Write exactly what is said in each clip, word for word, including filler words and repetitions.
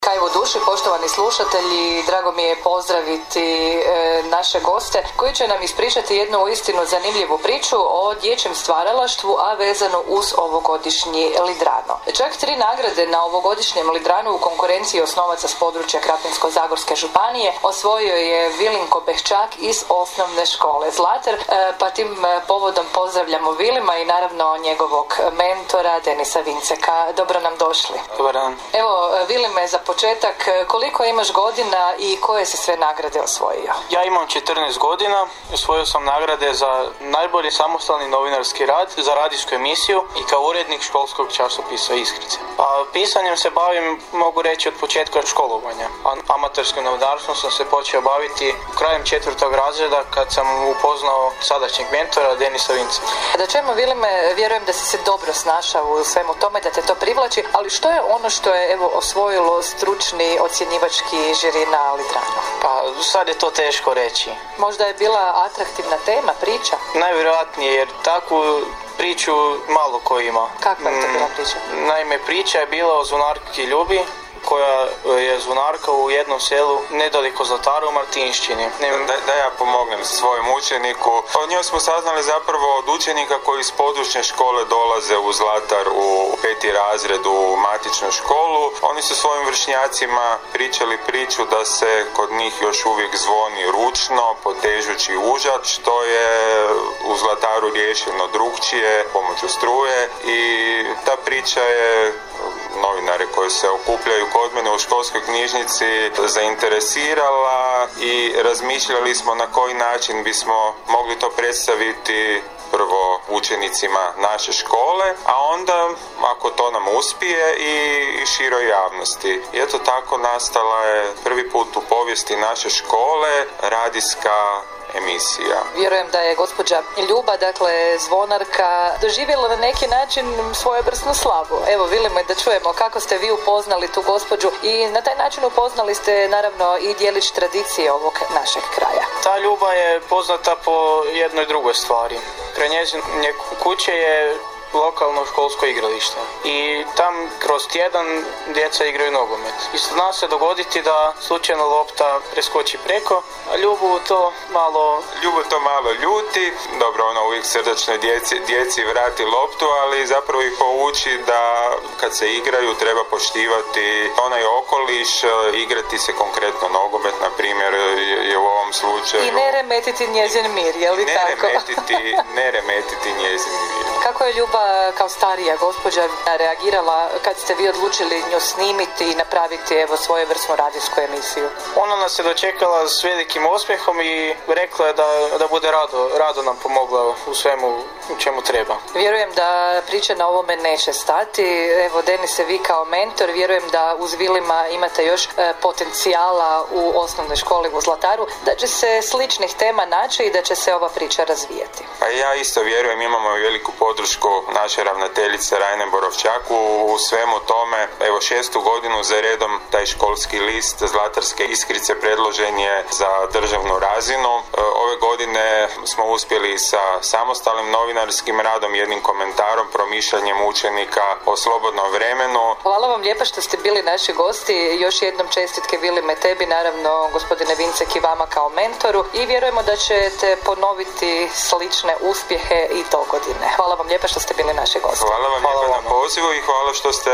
Kaj u duši, poštovani slušatelji, drago mi je pozdraviti e, naše goste koji će nam ispričati jednu uistinu zanimljivu priču o dječjem stvaralaštvu, a vezano uz ovogodišnji Lidrano. Čak tri nagrade na ovogodišnjem Lidranu u konkurenciji osnovaca s područja Krapinsko-zagorske županije osvojio je Vilinko Behčak iz osnovne škole Zlatar, e, pa tim povodom pozdravljamo Vilima i naravno njegovog mentora Denisa Vinceka. Dobro nam došli. Dobar dan. Evo, Vilime, za početak, koliko imaš godina i koje si sve nagrade osvojio? Ja imam četrnaest godina, osvojio sam nagrade za najbolji samostalni novinarski rad, za radijsku emisiju i kao urednik školskog časopisa Iskrice. Pa pisanjem se bavim, mogu reći, od početka školovanja. A amaterskim novinarstvom sam se počeo baviti krajem četvrtog razreda kad sam upoznao sadašnjeg mentora Denisa Vinceka. Da čujemo, Vilime, vjerujem da si se dobro snašao u svemu tome, da te to privlači, ali što je ono što je evo osvojilo stručni ocjenjivački žiri na Lidranu? Pa sad je to teško reći. Možda je bila atraktivna tema, priča? Najvjerojatnije, jer takvu priču malo ko ima. Kakva je to bila priča? Naime, priča je bila o zvonarki Ljubi, koja je zvonarka u jednom selu nedaleko Zlataru u Martinšćini. Da, da ja pomognem svojem učeniku. O njoj smo saznali zapravo od učenika koji iz područne škole dolaze u Zlatar u peti razred u matičnu školu. Oni su svojim vršnjacima pričali priču da se kod njih još uvijek zvoni ručno, potežući užad, što je u Zlataru riješeno drukčije, pomoću struje, i ta priča je novinare koji se okupljaju kod mene u školskoj knjižnici zainteresirala i razmišljali smo na koji način bismo mogli to predstaviti prvo učenicima naše škole, a onda, ako to nam uspije, i široj javnosti. I eto tako nastala je prvi put u povijesti naše škole radijska emisija. Vjerujem da je gospođa Ljuba, dakle zvonarka, doživjela na neki način svojevrsnu slavu. Evo, Vilime, da čujemo kako ste vi upoznali tu gospođu i na taj način upoznali ste naravno i dijelić tradicije ovog našeg kraja. Ta Ljuba je poznata po jednoj drugoj stvari. Kraj njezine kuće je lokalno školsko igralište i tam kroz tjedan djeca igraju nogomet. I zna se dogoditi da slučajno lopta preskoči preko, a Ljubu to malo... Ljubu to malo ljuti. Dobro, ona uvijek srdačnoj djeci, djeci vrati loptu, ali zapravo ih pouči da kad se igraju treba poštivati onaj okoliš, igrati se konkretno nogomet, na primjer, je u ovom slučaju. I ne remetiti njezin mir, je li ne tako? Remetiti, ne remetiti njezin mir. Kako je Ljuba kao starija gospođa reagirala kad ste vi odlučili nju snimiti i napraviti evo svojevrsnu radijsku emisiju? Ona nas je dočekala s velikim osmijehom i rekla je da, da bude rado, rado nam pomogla u svemu u čemu treba. Vjerujem da priča na ovome neće stati. Evo, Denise, vi kao mentor, vjerujem da uz Vilima imate još e, potencijala u osnovnoj školi u Zlataru, da će se sličnih tema naći i da će se ova priča razvijati. Pa ja isto vjerujem, imamo veliku podršku naše ravnateljice Rajne Borovčak u svemu tome. Evo, šestu godinu za redom taj školski list Zlatarske Iskrice predložen je za državnu razinu. Ove godine smo uspjeli sa samostalnim novinarskim radom, jednim komentarom, promišljanjem učenika o slobodnom vremenu. Hvala vam lijepa što ste bili naši gosti. Još jednom čestitke Vilime tebi, naravno gospodine Vincek, i vama kao mentoru, i vjerujemo da ćete ponoviti slične uspjehe i do godine. Hvala vam lijepa što ste bili naši gosti. Hvala vam hvala lijepa vam. na pozivu i hvala što ste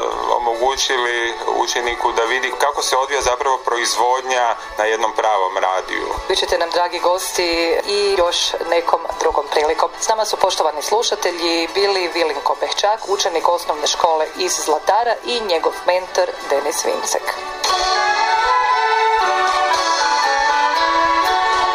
omogućili učeniku da vidi kako se odvija zapravo proizvodnja na jednom pravom radiju. Vi ćete nam, dragi gosti, i još nekom drugom prilikom. S nama su, poštovani slušatelji, bili Vilinko Behčak, učenik osnovne škole iz Zlatara, i njegov mentor Denis Vincek.